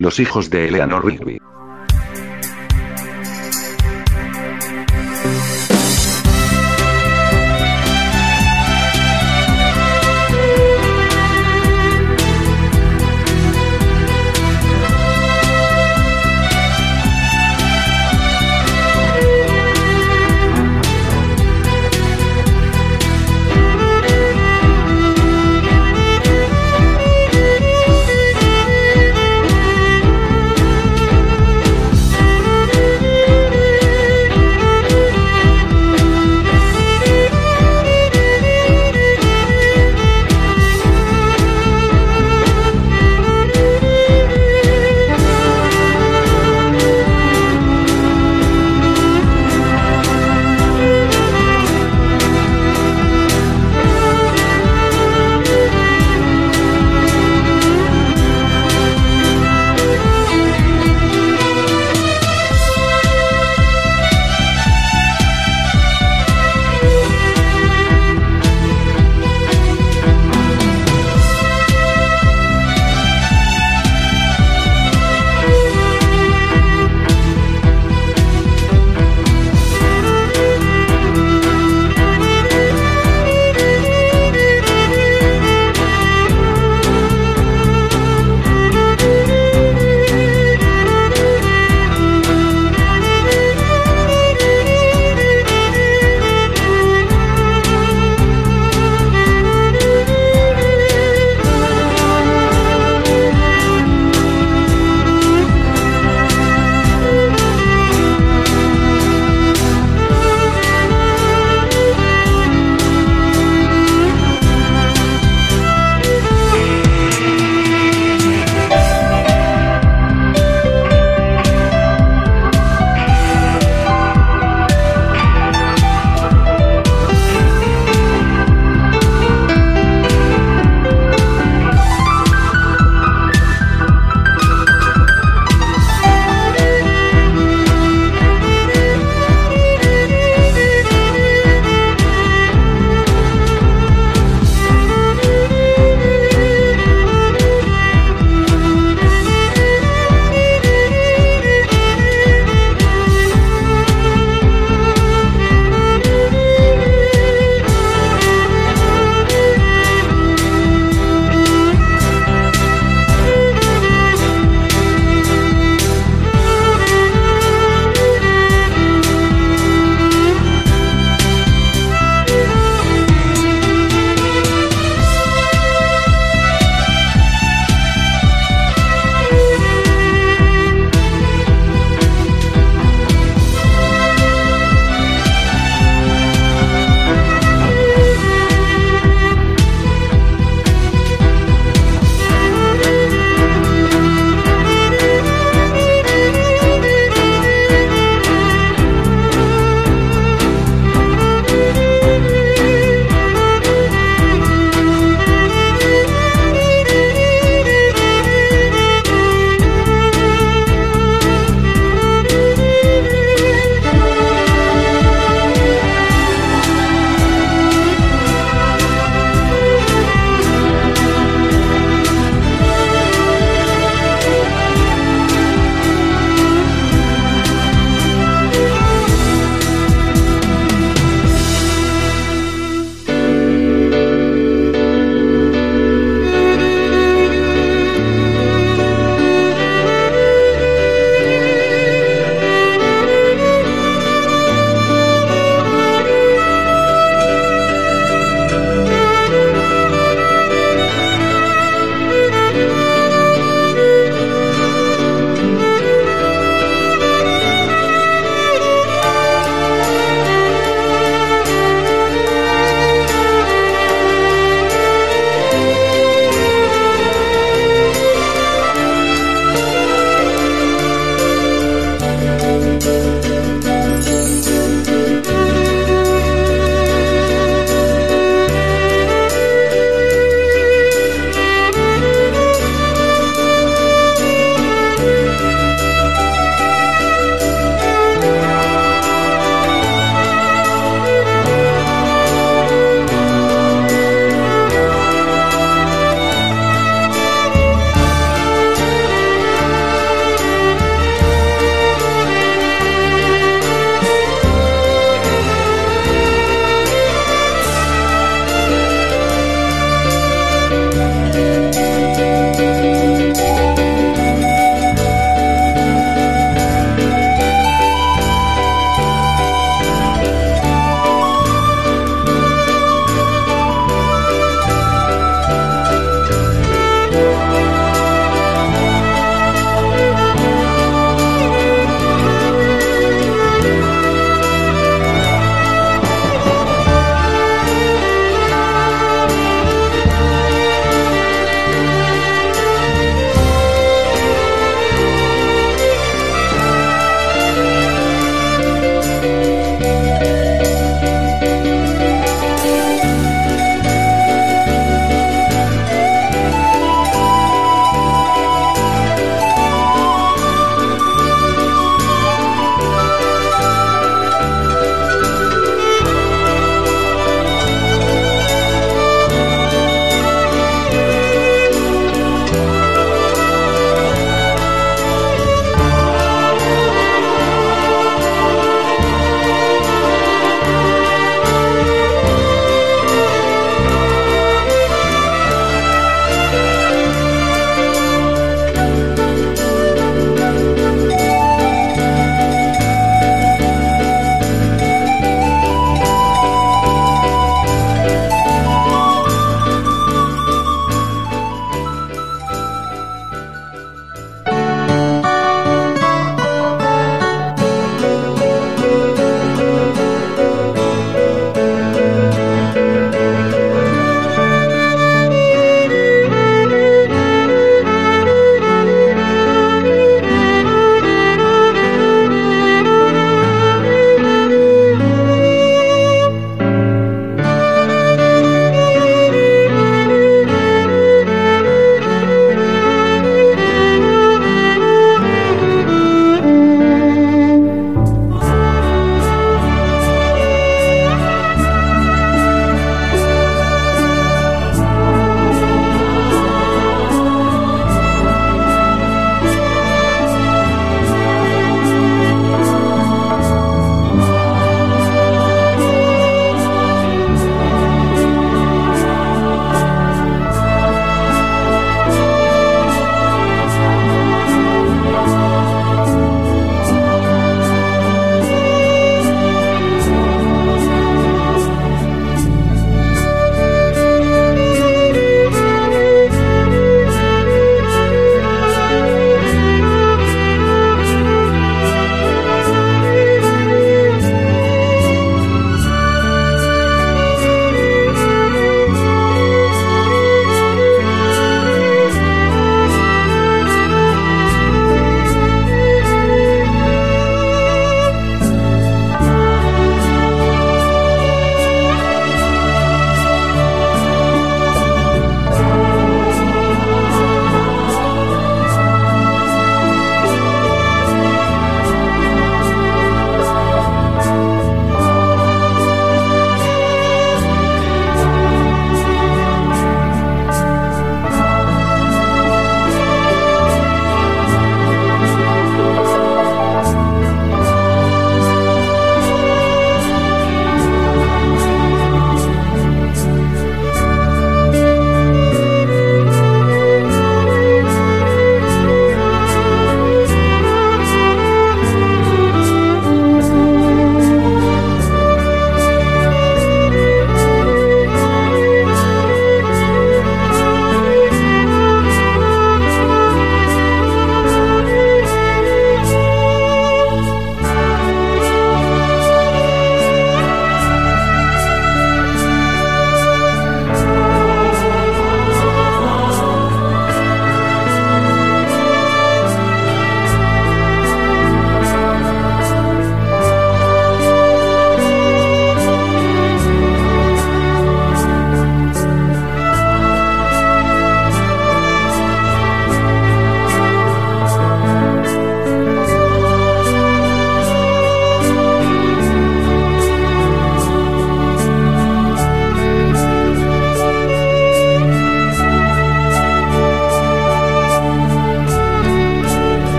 Los hijos de Eleanor Rigby.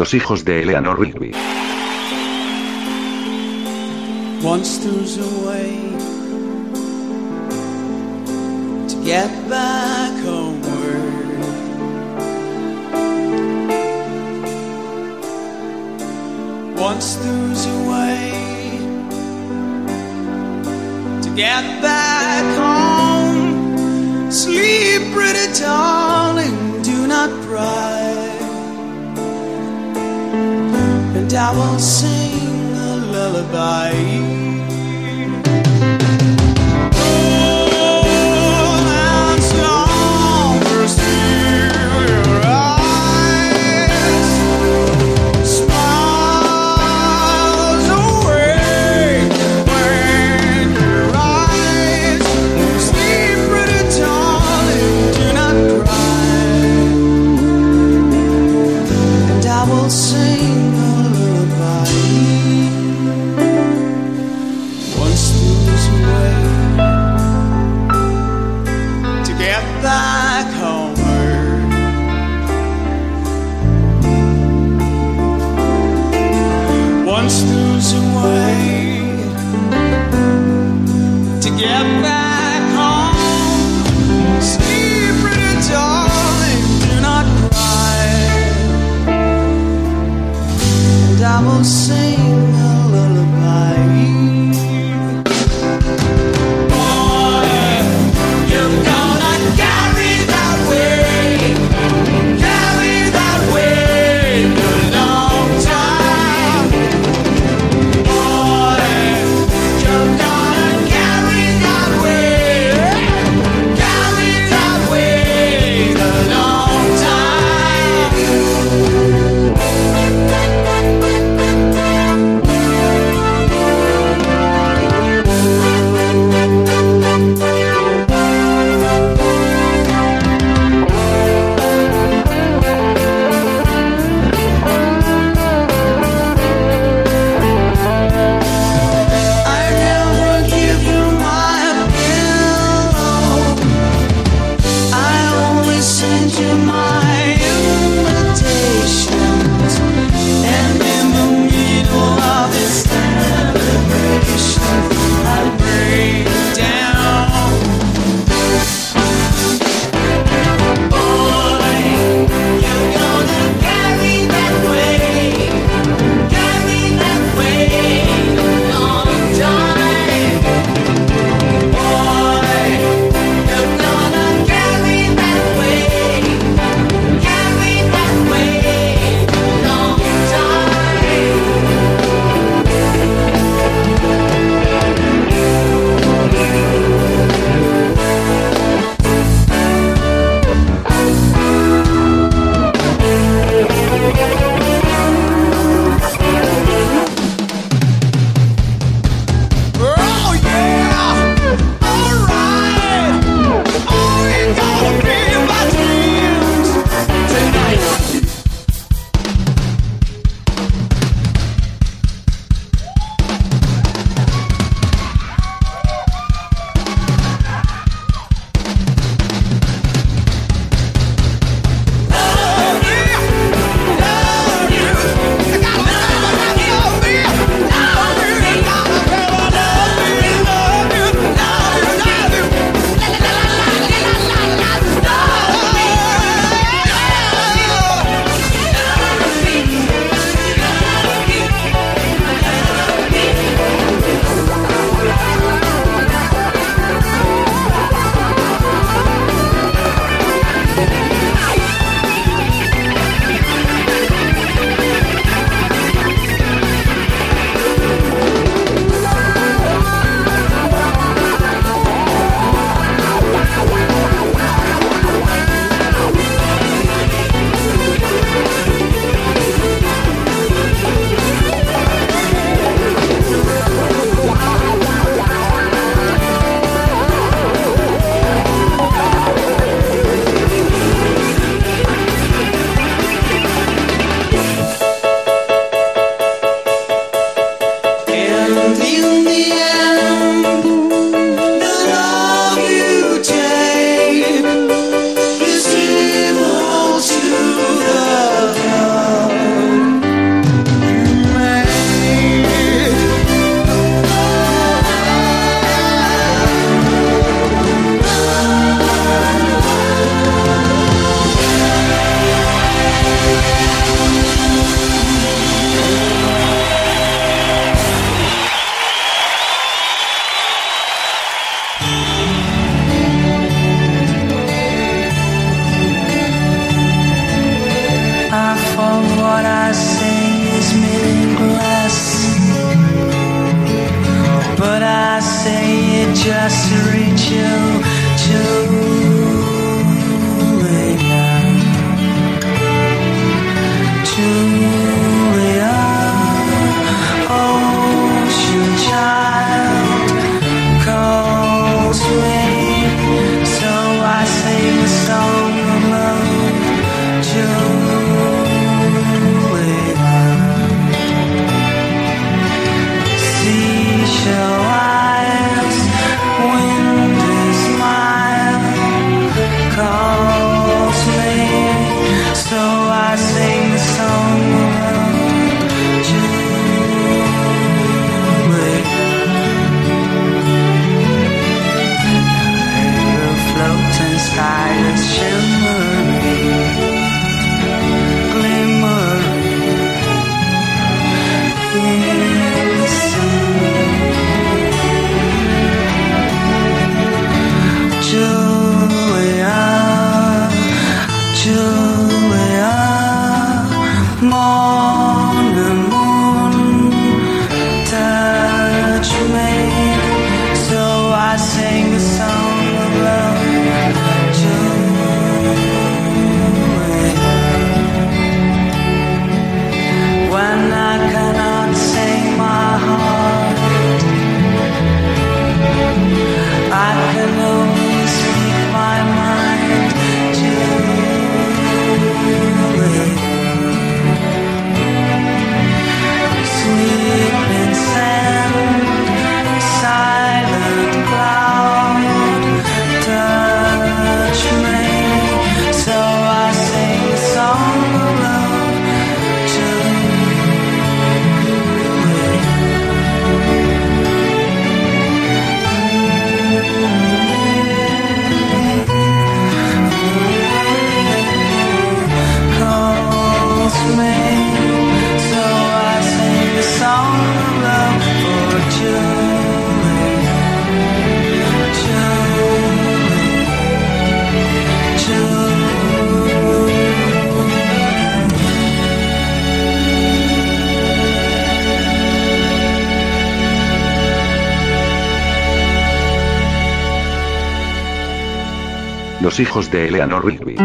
los hijos de Eleanor Rigby. Once there's a way to get back homeward. Once there's a way to get back home. Sleep, pretty darling, do not cry, and I will sing a lullaby. I will sing a lullaby. Boy, you're gonna carry that way a long time. Boy, you're gonna carry that way a long time. just to reach you, Julia, Julia, ocean child calls me, so I sing a song of love, Julia, seashell eyes, wind is mild, calls me, so I sing the song of love, Julia. A floating sky is shimmering, glimmering in the sun. Julia, Julia, moon and moon touch me, so I sing a song of love, Julia. When I cannot sing my heart, I can only speak my mind, Julia. Sleeping sand, silent cloud, touch me, so I sing a song of love, calls me, so I sing a song of love for Julia, Julia, Los hijos de Eleanor Rigby.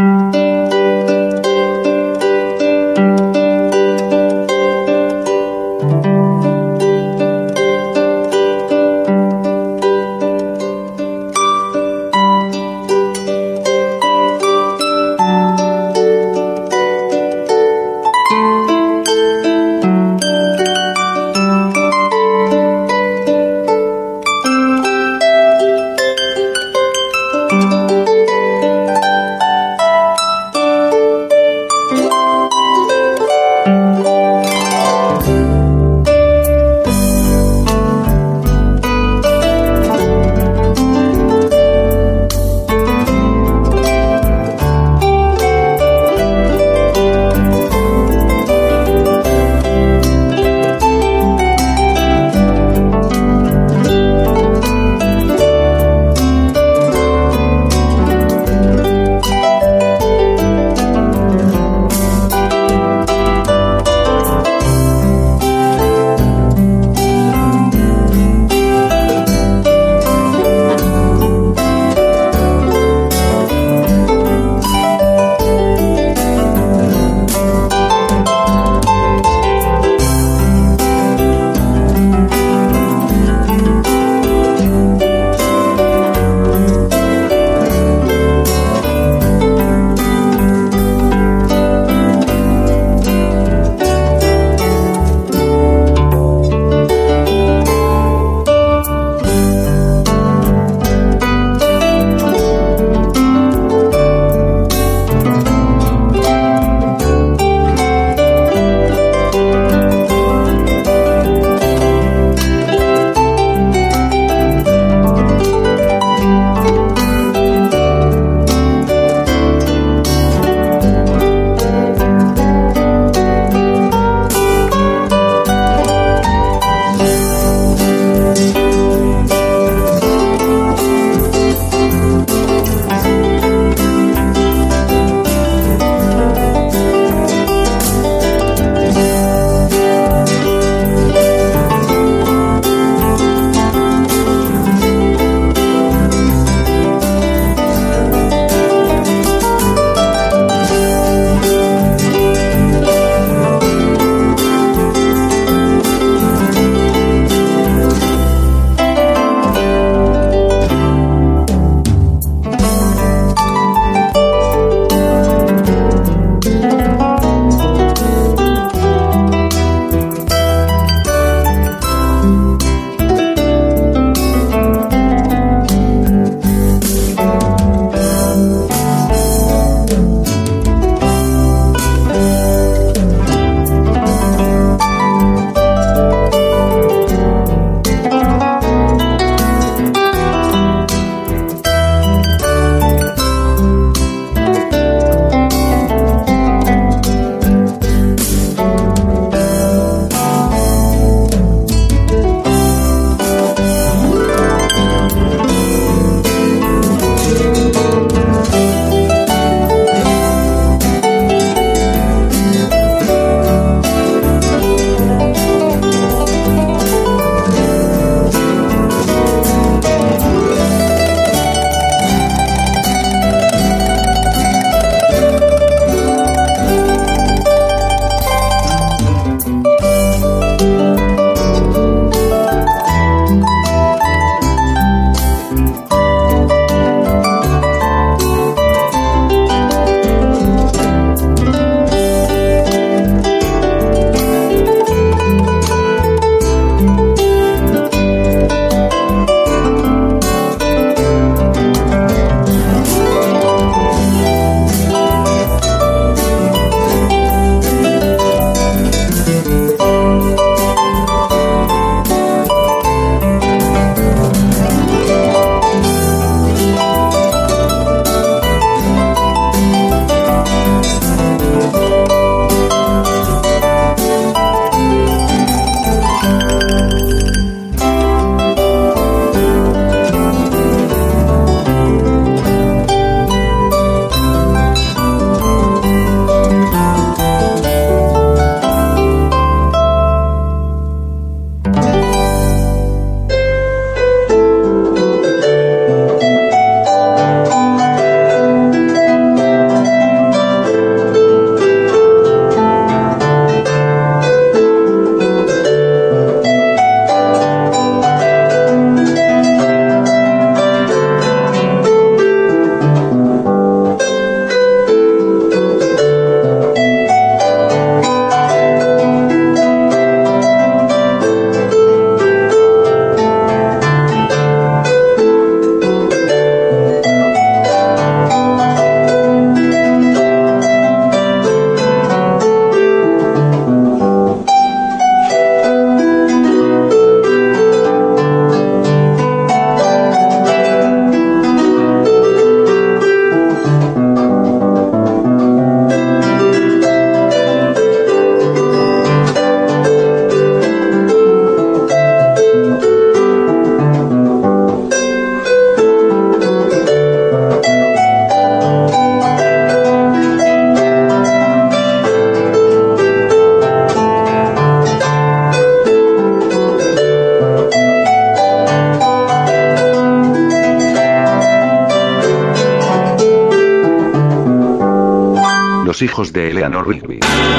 Los hijos de Eleanor Rigby.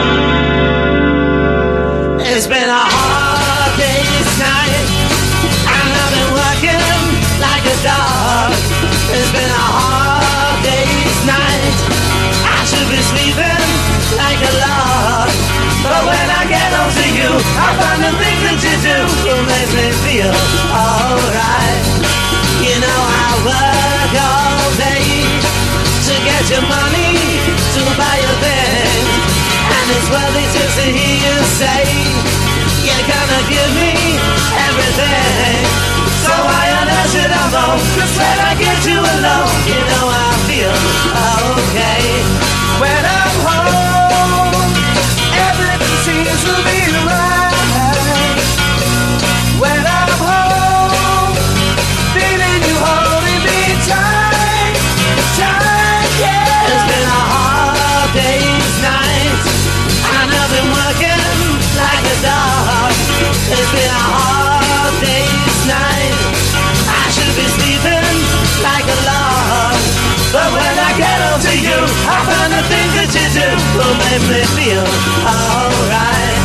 It's been a hard day's night, and I've been working like a dog. It's been a hard day's night, I should be sleeping like a log. But when I get home to you, I find the things that you do will make me feel alright. You know I work all day to get your money to buy your things, and it's worthy just to hear you say you're gonna give me everything. So I unearth it alone, just when I get you alone, you know I feel okay. When I'm home, everything seems to be right. When I'm home, feeling you holding me tight, tight, yeah. It's been a hard day's night, and I've been working like a dog. It's been a hard day's night, I should be sleeping like a log. But when I get home to you, I find the things that you do will make me feel alright.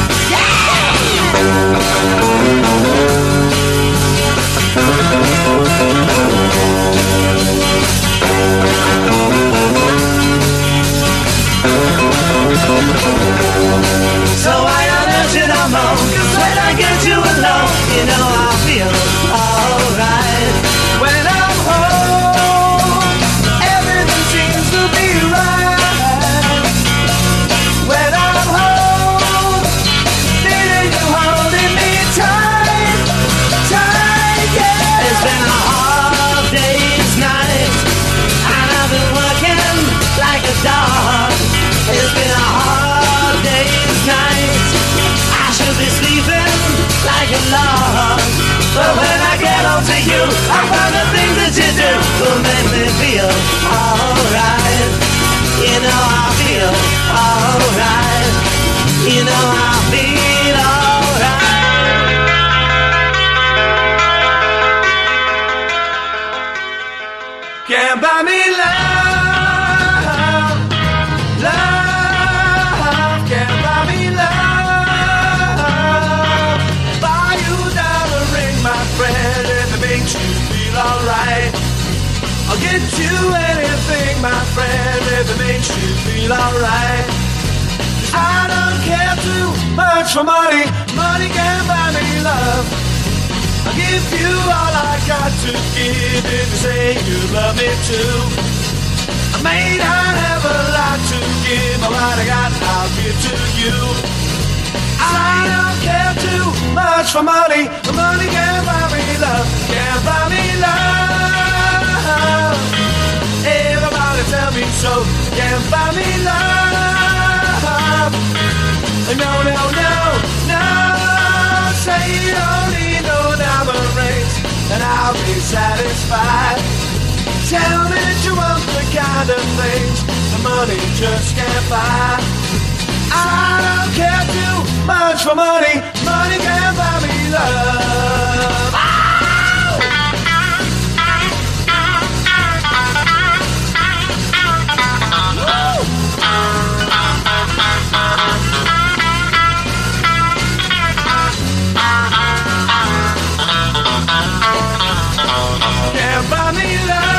So I unearth it alone, 'cause when I get you alone, you know I feel alright. When I'm home, everything seems to be right. When I'm home, feeling you holding me tight, tight, yeah. It's been a hard day's night, and I've been working like a dog. It's been a hard day's night, I should be sleeping like a log. But when I get home to you, I find the things that you do will make me feel alright. You know I feel alright. You know I feel alright. Can't buy me love, love. Can't buy me love. Buy you a diamond ring, my friend, if it makes you feel alright. I'll get you anything, my friend, if it makes you feel alright. I don't care too much for money, money can't buy me love. I'll give you all I got to give if you say you love me too. I may not have a lot to give, but what I got I'll give to you. I don't care too much for money, but money can't buy me love, can't buy me love. Everybody tell me so, can't buy me love. No, no, no, no. Say you don't need no diamond rings, and I'll be satisfied. Tell me that you want the kind of things the money just can't buy. I don't care too much for money, money can't buy me love. Can't buy me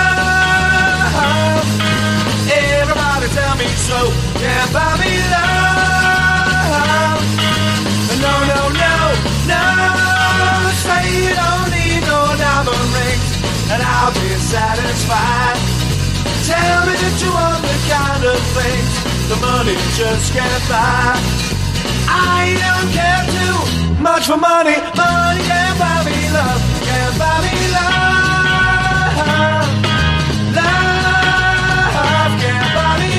love. Everybody tell me so. Can't buy me love. No, no, no, no. Say you don't need no diamond rings, and I'll be satisfied. Tell me that you want the kind of things the money just can't buy. I don't care too much for money, money can't buy me love, can't buy me love. Love can't buy me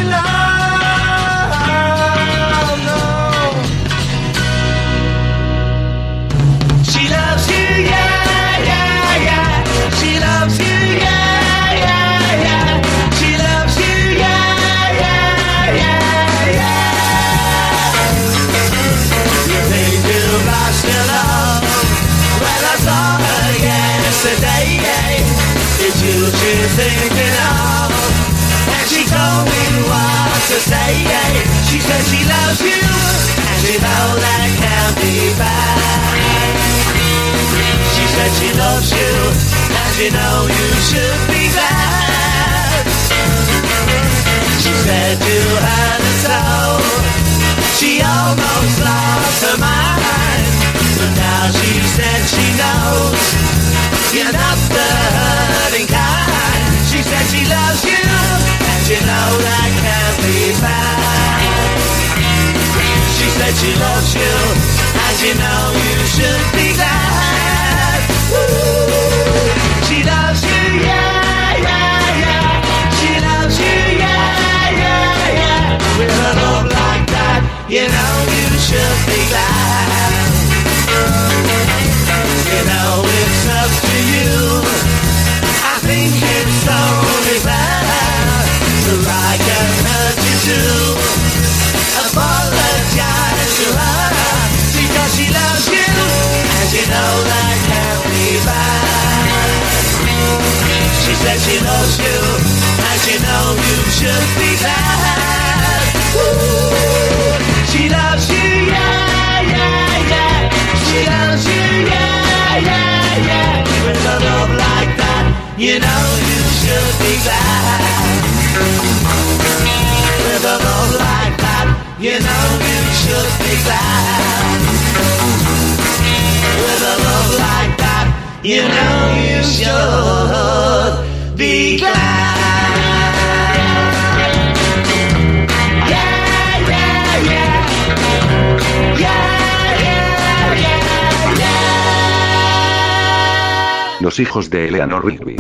love, no. She loves you, yeah, yeah, yeah. She loves you, yeah, yeah, yeah. She loves you, yeah, yeah, yeah, yeah. You think you've lost your love? Well, I saw her yesterday. It's you she's thinking of, and she told me what to say. She said she loves you, and you know that can't be bad. She said she loves you, and you know you should be glad. She said to her so, she almost lost her mind, but now she said she knows you're not the hurting kind. She said she loves you, and you know that can't be bad. She said she loves you, and you know you should be glad. Woo! She loves you, yeah, yeah, yeah. She loves you, yeah, yeah, yeah. With a love like that, you know you should be glad. You know it's up to you. I think it's only fair that I can hurt you too. Apologize to her because she loves you, and you know that can't be bad. She said she loves you, and you know you should be glad. Ooh, she loves you, yeah, yeah, yeah. She loves you, yeah, yeah, yeah. With a love like that, you know you should be glad. With a love like that, you know you should be glad. With a love like that, you know you should be glad. Yeah, yeah, yeah. Yeah, yeah, yeah, yeah. Los hijos de Eleanor Rigby.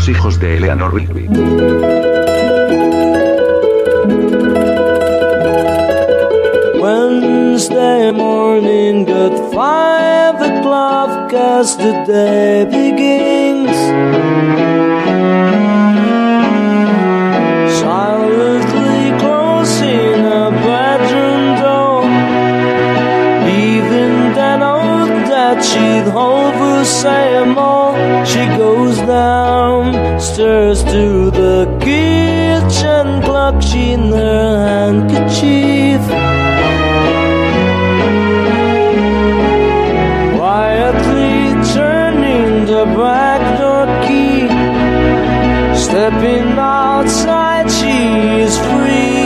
Los hijos de Eleanor Rigby. Wednesday morning at 5 o'clock as the day begins. Silently closing her bedroom door, even then out that she'd say more. She goes downstairs to the kitchen clock, she in her handkerchief. Quietly turning the back door key, stepping outside, she is free.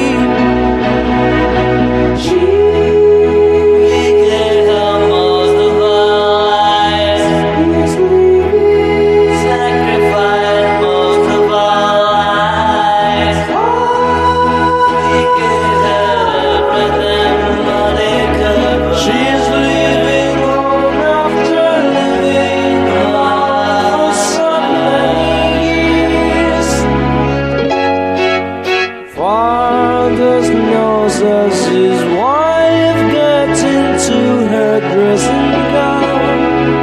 As his wife gets into her dressing gown,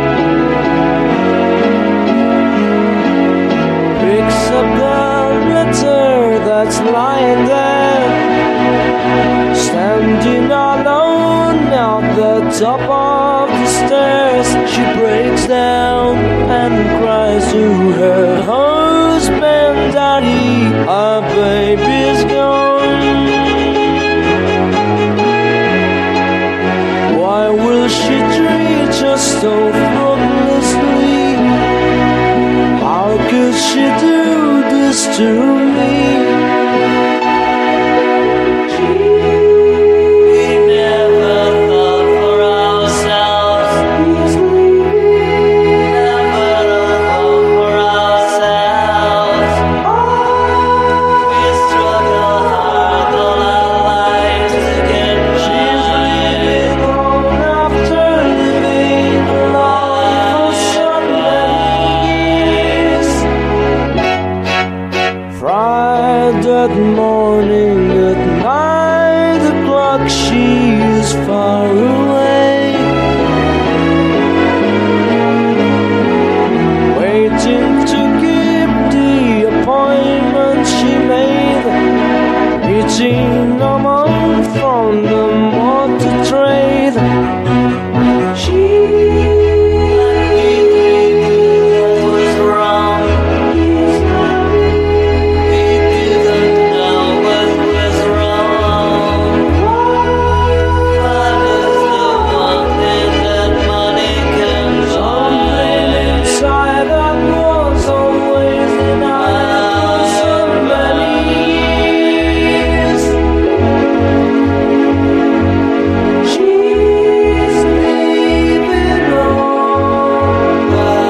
picks up the letter that's lying there, standing alone at the top of the stairs. She breaks down and cries to her husband, Daddy, our baby's gone. Why will she treat us so thoughtlessly? How could she do this to me? We never thought for ourselves. Never thought for ourselves. We struggle hard all our lives to get by. She's leaving after living life for so many years. Friday morning at 9 o'clock, she is far away, waiting to keep the appointment she made, meeting a month from the motor trade. She was wrong. We didn't know what was wrong. Father's the one that money can buy. Something inside that was always denied for so many years. She's leaving home.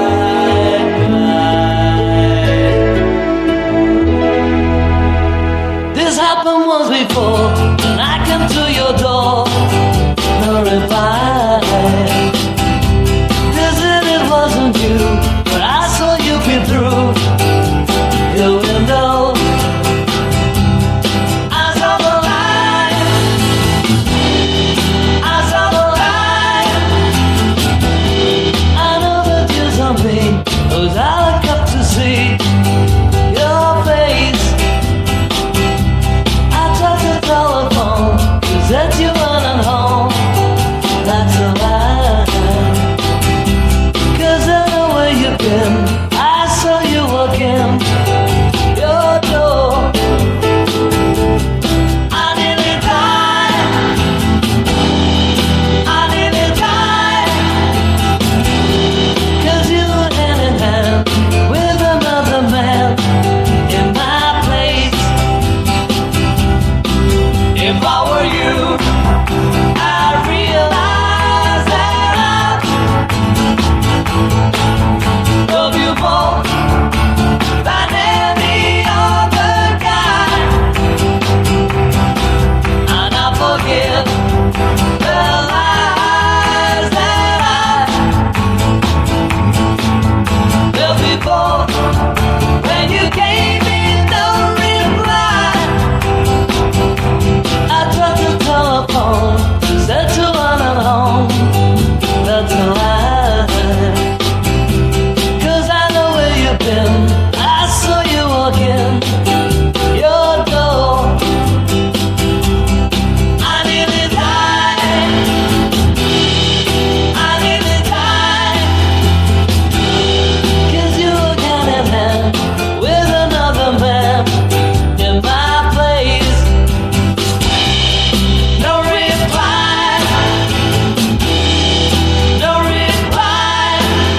Bye-bye. This happened once before, when I came to your door. No reply. They said it wasn't you, but I saw you peep through your window. I saw the light. I saw the light. I know that you saw me, 'cause I look up to see your face. I tried the telephone, you said you weren't home. That's a lie, 'cause I know where you've been. I saw you walking your door. I nearly died. I nearly died, 'cause you were hand in hand with another man in my place. If I were you, alone, said to run at home. That's a lie, 'cause I know where you've been. I saw you walk in your door. I nearly died, I nearly died, 'cause you were hand in hand with another man in my place. No reply, no reply.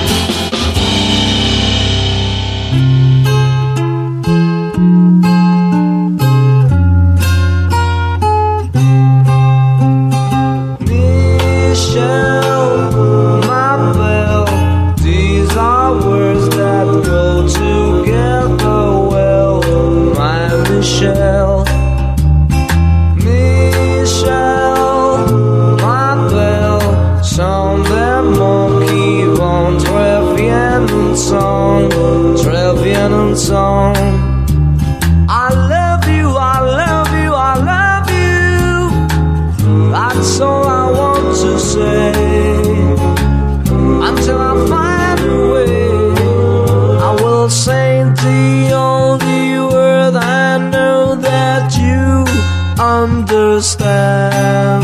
Michelle, my belle, these are words that go together well. My Michelle, Michelle, my belle, som der monkey vont träffen en sång, träffen en sång. I love you, I love you, I love you. That's all I want to say. Until I find a way, I will say the only word I know that you understand.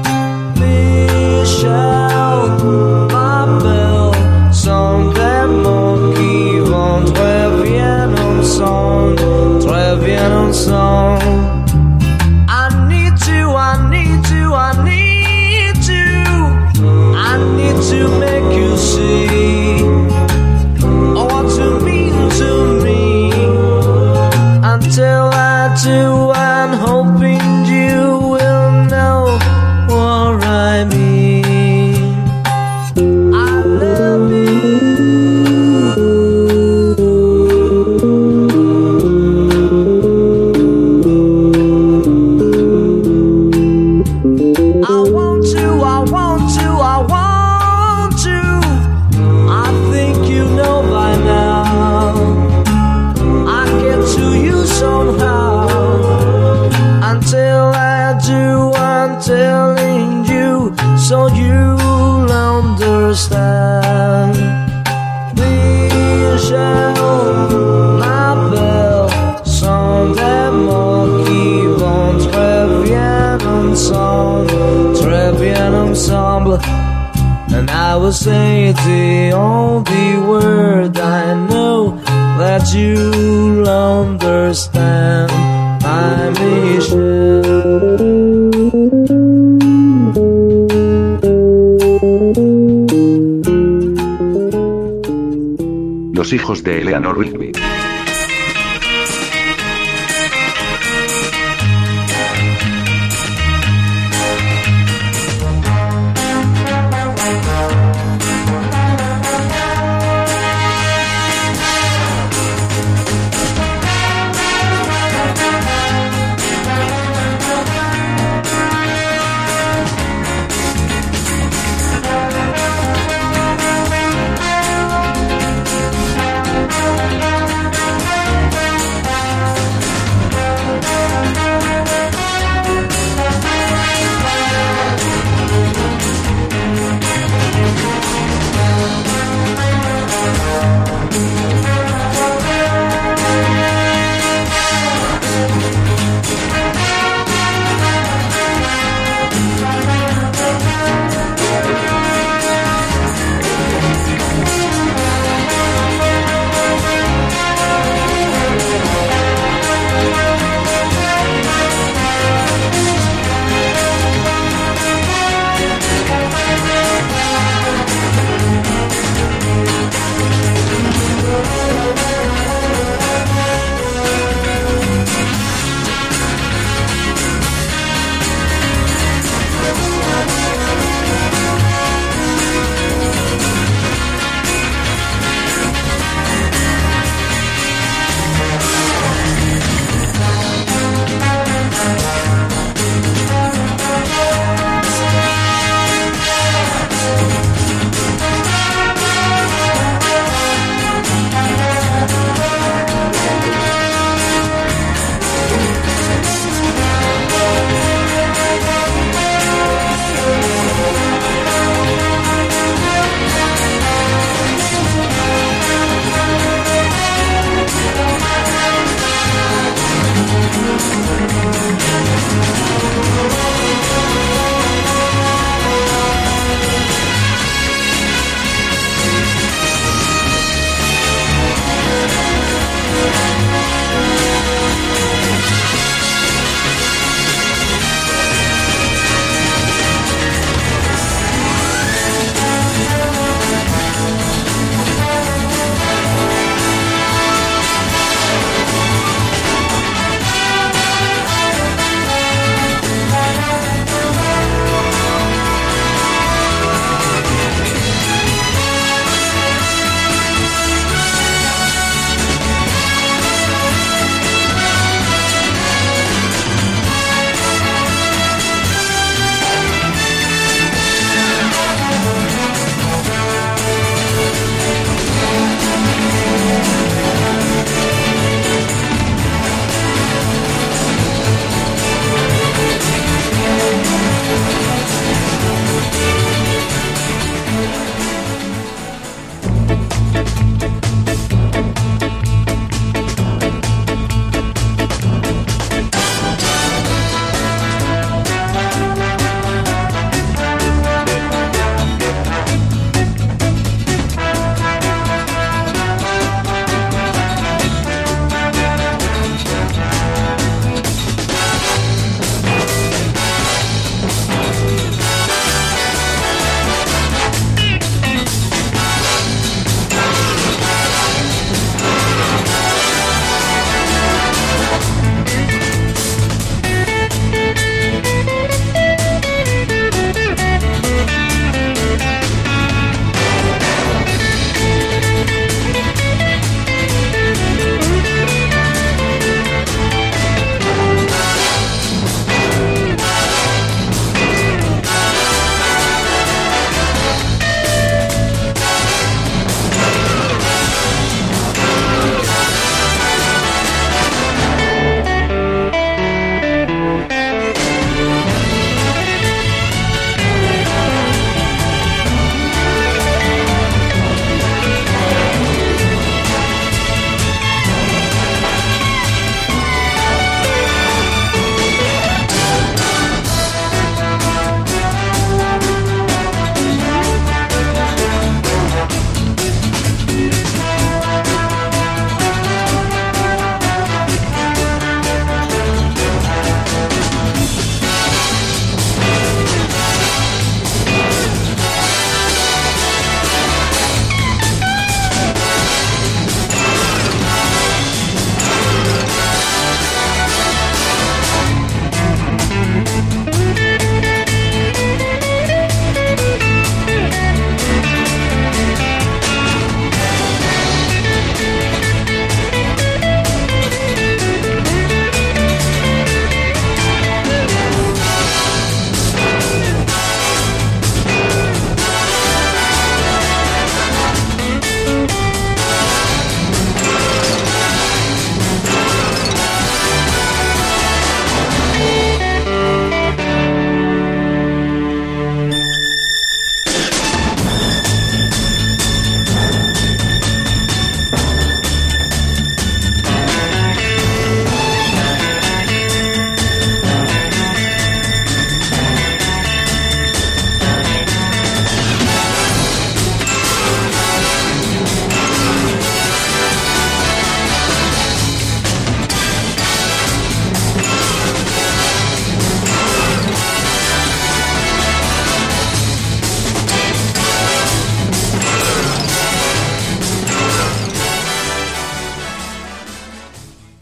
Michelle, my belle, som der monkey vont träffen en sång, träffen en sång. I need you, I need you, I need you. I need to make you see what you mean to me. Until I do, I'm hoping you will know what I mean. I love you. I want you, I want you, I want you. I think you know by now. I get to you somehow. Until I do, I'm telling you, so you'll understand. Michelle, my belle, som der monkey vont träffen en sång, träffen ensemble. And I will say the only word I know that you'll understand. My Michelle. Los hijos de Eleanor Rigby.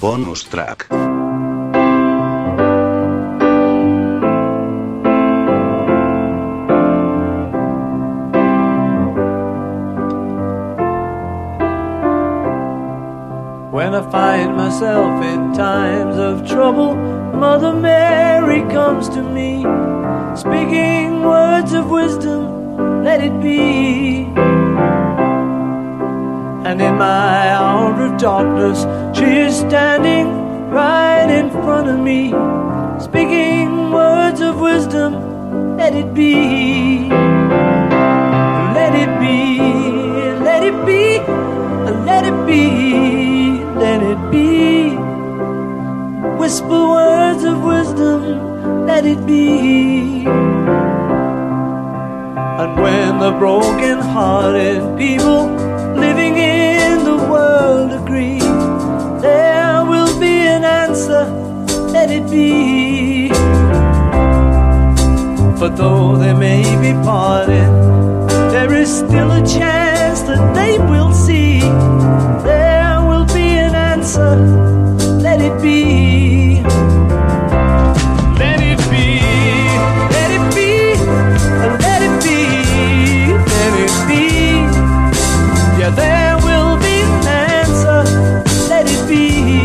Bonus track. When I find myself in times of trouble, Mother Mary comes to me, speaking words of wisdom, let it be. And in my hour of darkness, she is standing right in front of me, speaking words of wisdom, let it be. Let it be, let it be, let it be, let it be. Whisper words of wisdom, let it be. And when the broken-hearted people living in the world agree, there will be an answer, let it be. For though they may be parted, there is still a chance that they will see. There will be an answer, let it be. Let it be, let it be, let it be, let it be. Yeah, there will be an answer, let it be.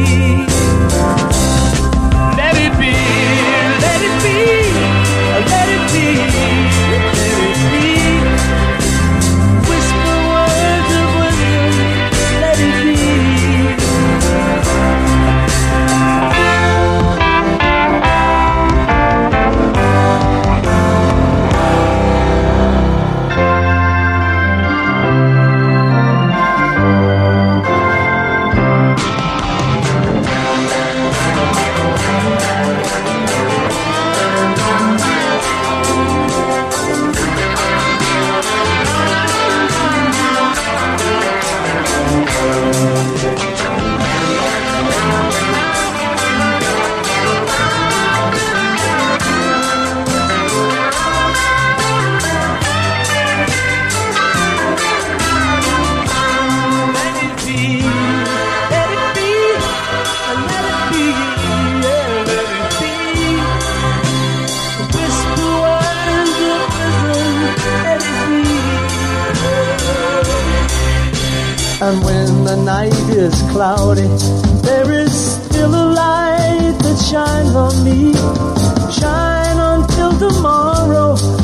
Let it be, let it be, let it be, let it be. Whisper words of wisdom, let it be. And when the night is cloudy, there is still a light that shines on me. Shine until tomorrow,